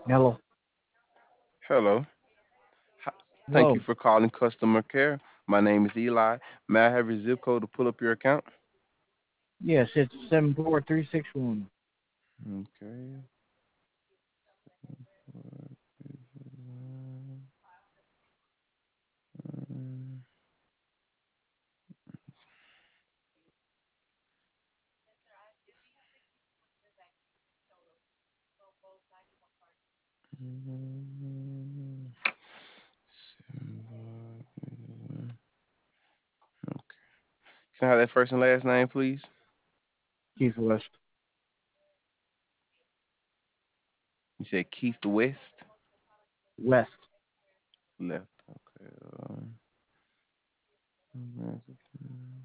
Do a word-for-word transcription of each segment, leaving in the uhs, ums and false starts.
Hello. Hello. Hi- Thank you Hello. for calling customer care. My name is Eli. May I have your zip code to pull up your account? Yes, it's seven four three six one. Okay. Okay. Can I have that first and last name, please? Keith West. You said Keith West. West. Left. Okay. um,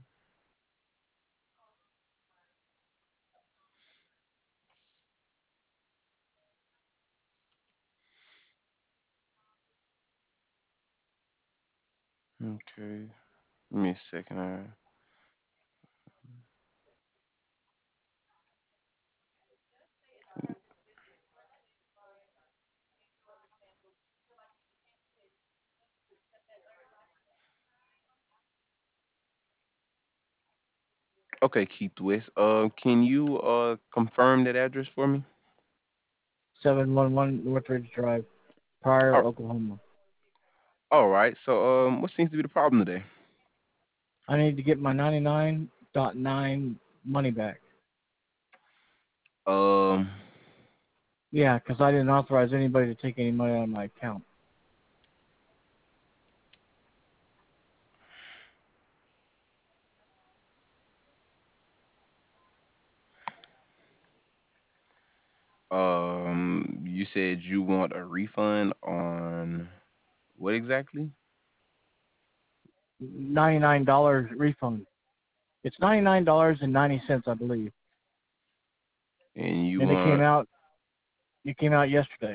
Okay. Give me a second. All right. Okay, Keith West. Uh, can you uh confirm that address for me? seven one one Northridge Drive, Pryor, Oh, Oklahoma. all right. So, um, what seems to be the problem today? I need to get my ninety-nine point nine money back. Um, Yeah, because I didn't authorize anybody to take any money out of my account. um, you said you want a refund on what exactly? ninety-nine dollars refund. It's ninety-nine dollars and ninety cents, I believe. And you And it came want, out. It came out yesterday.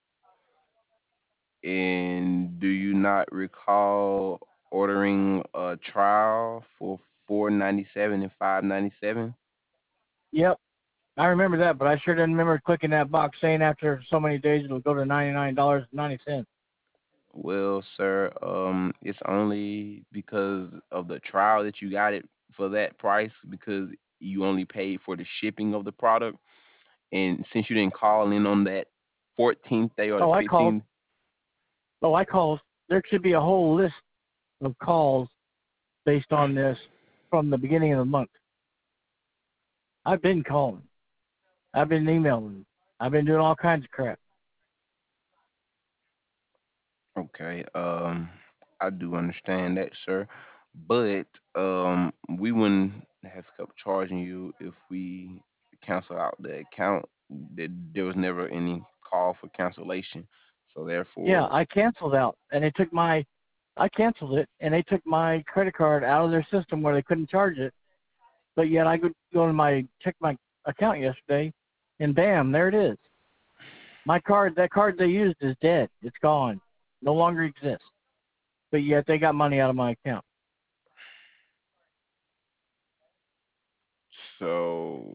and do you not recall ordering a trial for four ninety seven and five ninety seven? Yep, I remember that, but I sure didn't remember clicking that box saying after so many days it'll go to ninety-nine dollars and ninety cents. Well, sir, um, it's only because of the trial that you got it for that price because you only paid for the shipping of the product. And since you didn't call in on that fourteenth day or the Oh, I called. fifteenth, Oh, I called. There should be a whole list of calls based on this from the beginning of the month. I've been calling. I've been emailing. I've been doing all kinds of crap. okay, um, I do understand that, sir. But um, we wouldn't have kept charging you if we cancel out the account. There, there was never any call for cancellation. So Yeah, therefore, I canceled out, and they took my. I canceled it, and they took my credit card out of their system where they couldn't charge it. But yet I could go to my check my account yesterday, and bam, there it is. My card, that card they used is dead. It's gone. No longer exists. But yet they got money out of my account. so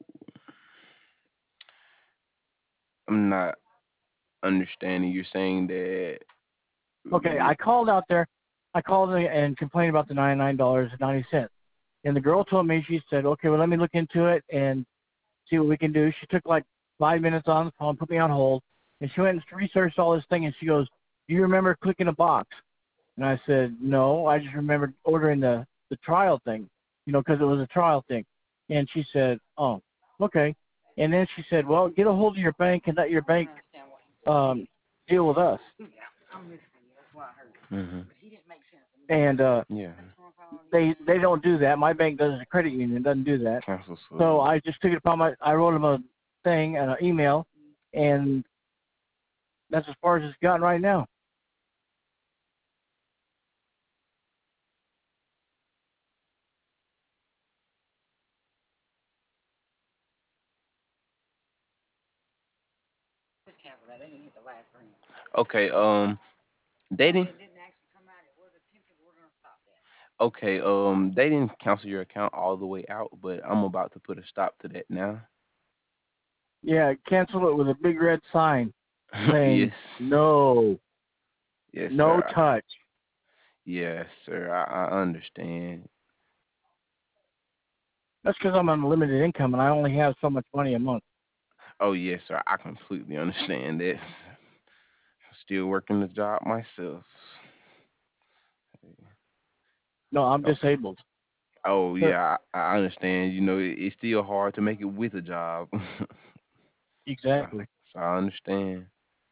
I'm not understanding. You're saying that Okay, we I called out there. I called and complained about the ninety-nine dollars and ninety cents. And the girl told me, she said, okay, well, let me look into it and see what we can do. She took like five minutes on the phone, put me on hold, and she went and researched all this thing. And she goes, do you remember clicking a box? And I said, no, I just remembered ordering the, the trial thing, you know, because it was a trial thing. And she said, oh, okay. And then she said, well, get a hold of your bank and let your bank um, deal with us. hmm And uh, yeah, they they don't do that. My bank does. A credit union doesn't do that. cancel So service. I just took it upon my. I wrote them a thing and an email, and that's as far as it's gotten right now. Okay, um, they didn't. Okay, um, they didn't cancel your account all the way out, but I'm about to put a stop to that now. Yeah, cancel it with a big red sign. saying Yes. no, Yes, no sir. touch. Yes, sir. I, I understand. That's because I'm on limited income and I only have so much money a month. Oh, yes, sir. I completely understand that. Still working the job myself. No, I'm Oh, disabled. oh yeah, I, I understand. You know, it, it's still hard to make it with a job. so, Exactly. so I understand.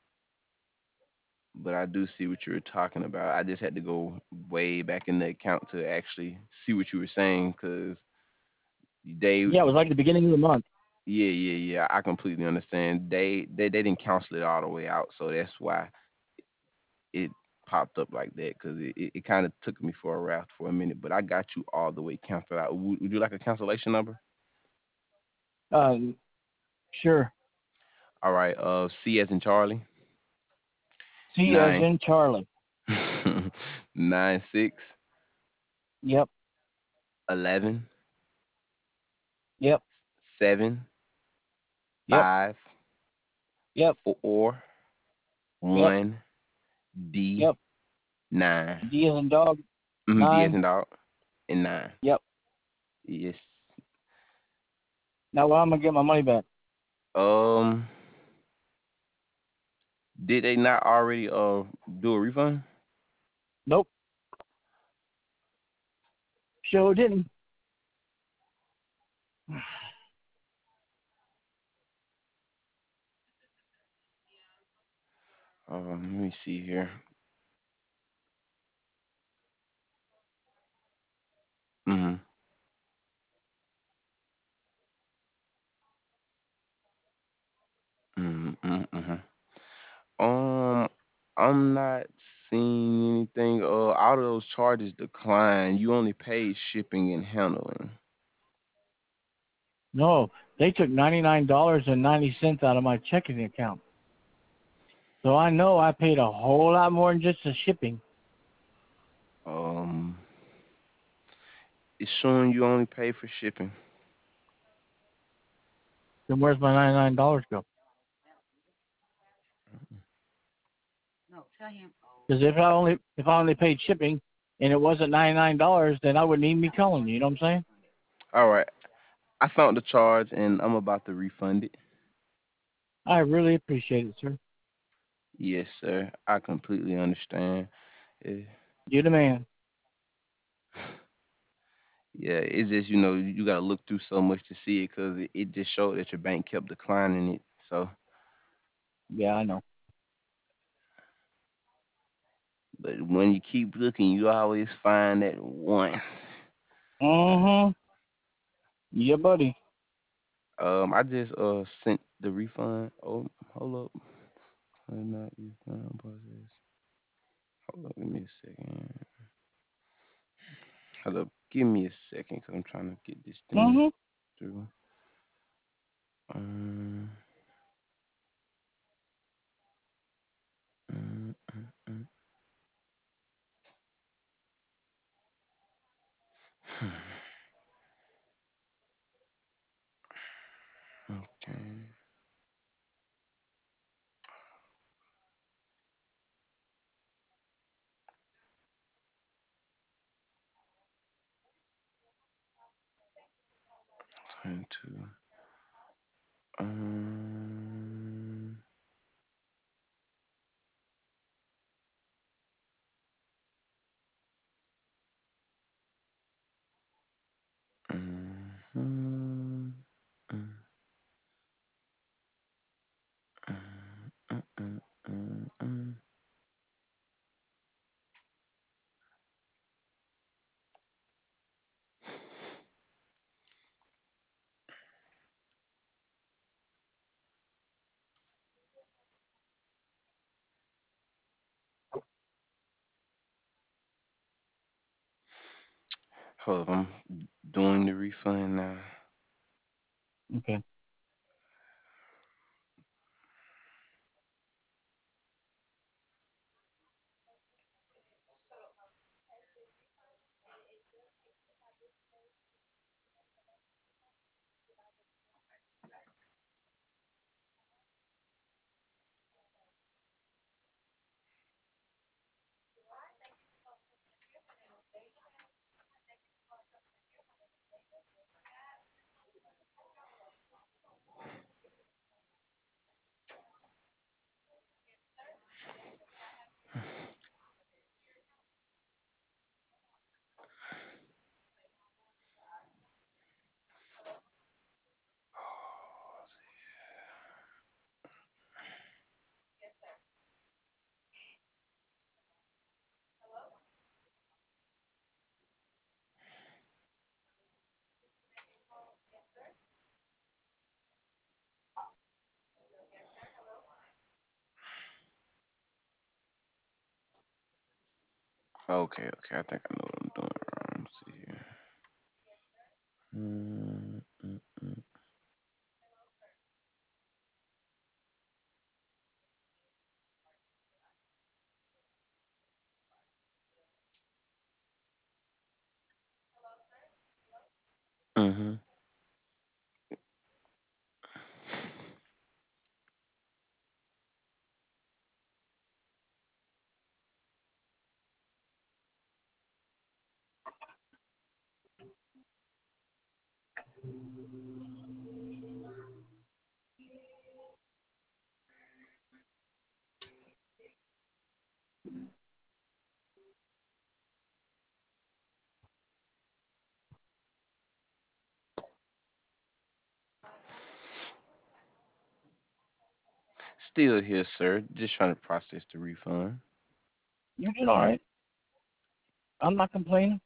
But I do see what you were talking about. I just had to go way back in the account to actually see what you were saying because they, Yeah, it was like the beginning of the month. yeah, yeah, yeah. I completely understand. They, they, they didn't cancel it all the way out, so that's why it popped up like that because it, it, it kind of took me for a raft for a minute. But I got you all the way canceled out. Would, would you like a cancellation number? Um, sure. All right. Uh, C as in Charlie. C as Nine. in Charlie. Nine six Yep. eleven Yep. seven Yep. five Yep. four Yep. one D Yep. nine. D as in dog. Mm-hmm, D as Nine. in dog and nine. Yep. Yes. Now, well, I'm gonna get my money back. Um. Did they not already uh do a refund? Nope. Sure didn't. Um. Let me see here. Mm-hmm. Mm-hmm. Mm-hmm. Um. I'm not seeing anything. Uh, out of those charges declined. You only paid shipping and handling. No, they took ninety-nine dollars and ninety cents out of my checking account. So I know I paid a whole lot more than just the shipping. Um. It's showing you only pay for shipping. Then where's my ninety-nine dollars go? Because if I only if I only paid shipping and it wasn't ninety-nine dollars, then I wouldn't even be calling you. You know what I'm saying? All right. I found the charge and I'm about to refund it. I really appreciate it, sir. Yes, sir. I completely understand. Eh, You're the man. Yeah, it's just you know you gotta look through so much to see it because it, it just showed that your bank kept declining it. So, Yeah, I know. but when you keep looking, you always find that one. Mm-hmm. Yeah, buddy. Um, I just uh sent the refund. Oh, hold up. I'm not refund process. Hold up, give me a second. Hold up, give me a second because I'm trying to get this thing Mm-hmm. through. Um, mm, mm, mm. Okay. twenty-two. Um, mhm, mm, mm, mm, mm, mm, mm. Hold up, I'm doing the refund now. Okay. Okay, okay. I think I know what I'm doing wrong. Let's see here. Mm, mm, mm. Mm-hmm. Still here, sir. Just trying to process the refund. You did all right. I'm not complaining.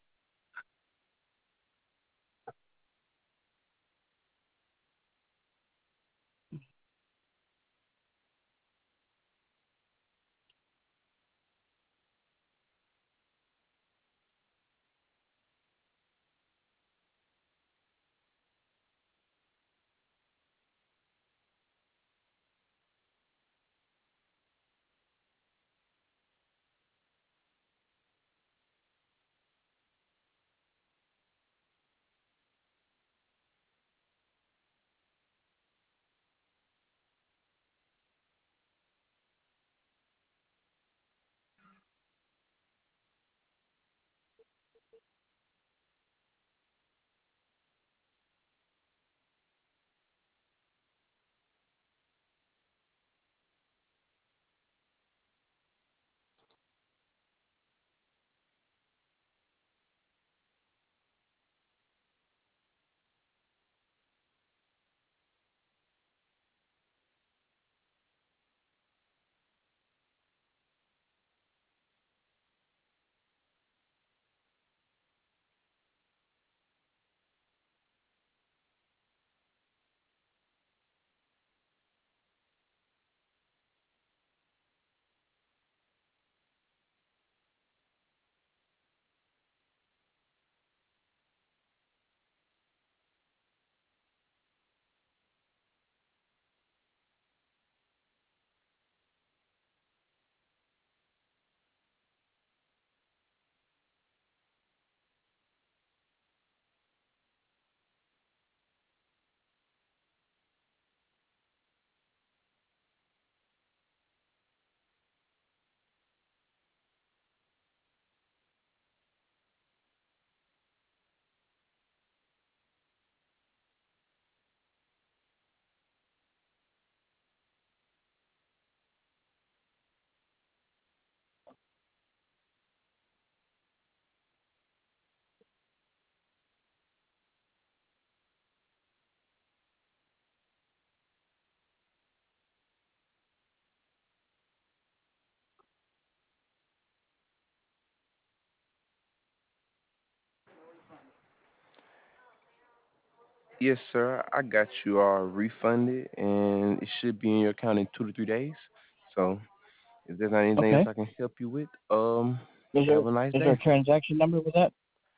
Yes, sir. I got you all refunded, and it should be in your account in two to three days. So, if there's not anything else Okay. I can help you with, um, Is there have a nice is there a day. transaction number with that?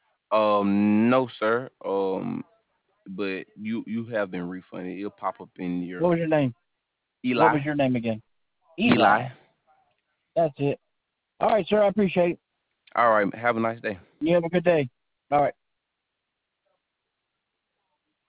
Um, no, sir. Um, but you you have been refunded. It'll pop up in What your was your name? What Eli. was your name again? Eli. Eli. That's it. All right, sir. I appreciate it. All right. Have a nice day. You have a good day. All right.